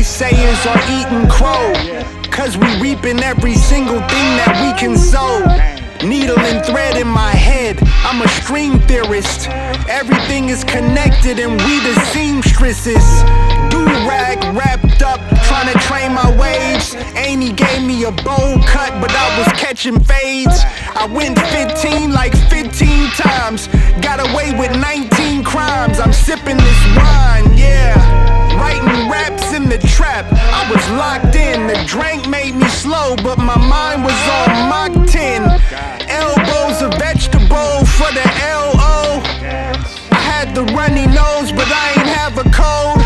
naysayers are eating crow, cause we reaping every single thing that we can sow. Needle and thread in my head, I'm a string theorist. Everything is connected and we the seamstresses. Do-rag wrapped up, trying to train my waves. Annie gave me a bowl cut, but I was catching fades. I went 15 like 15 times, got away with 19 crimes. I'm sipping this wine, yeah, writing raps in the trap. I was locked in, the drink made me slow, but my mind was on Mach 10. Elbows a vegetable for the L.O. I had the runny nose, but I ain't have a cold.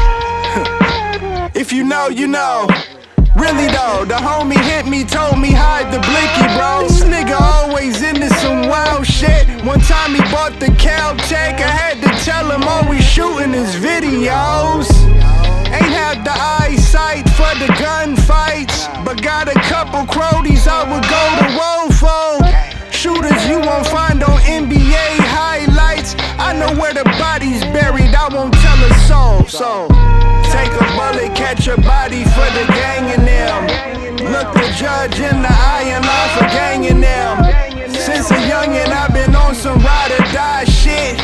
If you know, you know. Really though, the homie hit me, told me hide the blicky, bro. This nigga always into some wild shit. One time he bought the Caltech, I had to tell him always shooting his videos. Ain't had the eyesight for the gunfights, but got a couple cronies I would go to war for. Shooters you won't find on NBA highlights. I know where the body's buried, I won't tell a soul. So take a bullet, catch a body for the gang in them. Look the judge in the eye and lie for ganging them. Since a youngin' I've been on some ride or die shit.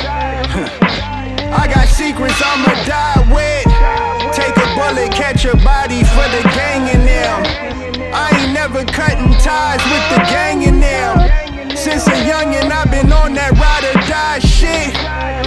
I got secrets I'ma die with. Take a bullet, catch a body for the gang in them. I ain't never cutting ties with the gang in them. Since a youngin' I've been on that ride or die shit.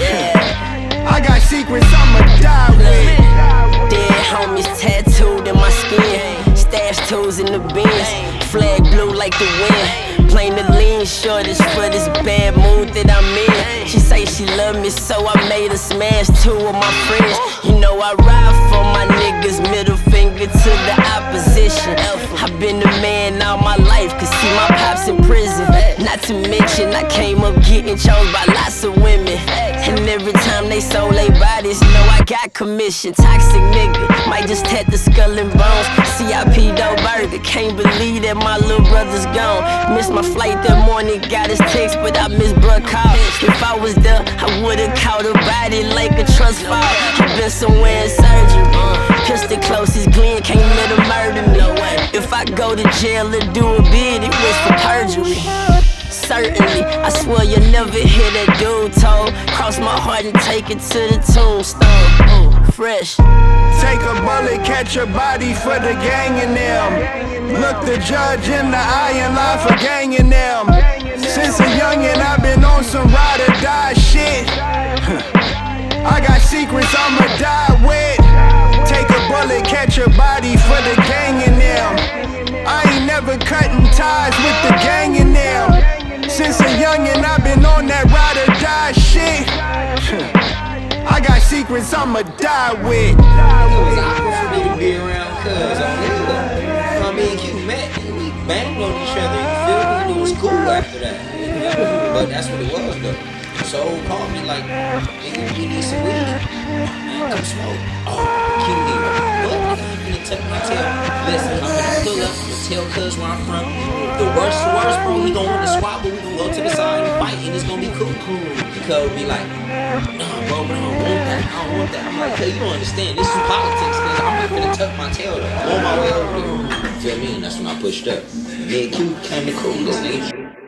I got secrets I'ma die with. Dead homies tattooed in my skin, stash tools in the bins, flag blue like the wind. Plain the lean shortage for this bad mood that I'm in. She say she love me, so I made her smash 2 of my friends. You know I ride for my niggas, middle finger to the opposition. I've been the man all my life, cause see my pops in prison. Not to mention I came up getting chose by lots of women, and every time they sold their bodies, know I got commission. Toxic nigga, might just tat the skull and bones. CIP Doe Burger, can't believe that my little brother's gone. Missed my flight that morning, got his text, but I missed bruh call. If I was there, I would've caught a body like a trust fall. I've been somewhere in surgery, pistol closest Glenn, can't let him murder me. If I go to jail and do a bid, it was for perjury. Certainly, I swear you'll never hear that dude told. Cross my heart and take it to the tombstone. Fresh. Take a bullet, catch a body for the gang in them. Look the judge in the eye and lie for ganging them. Since a youngin' I've been on some ride or die shit. I got secrets I'ma die with. Take a bullet, catch a body for the gang in them. I ain't never cutting ties with the gang in them. Since a youngin' I've been on that ride or die shit. I got secrets I'ma die with. It was awkward for me to be around cuz me and Q met and we banged on each other, you feel me? It was cool after that, you know? But that's what it was though. So called me like, nigga, we need some weed. Man, come smoke. Oh, Q here. What? Nigga, I'm finna tuck my tail. Listen, I'm finna pull up, I'm gonna tell cuz where I'm from. The worst, bro, he gon' want to squabble, we gon' go to the side and fight and it's gonna be cool. The cuz would be like, nah bro, but I don't want that, I don't want that. I'm like, cuz you don't understand, this is politics, cuz I'm just finna tuck my tail on my way over there. You feel me? And that's when I pushed up. Me and Q came to cool this nigga.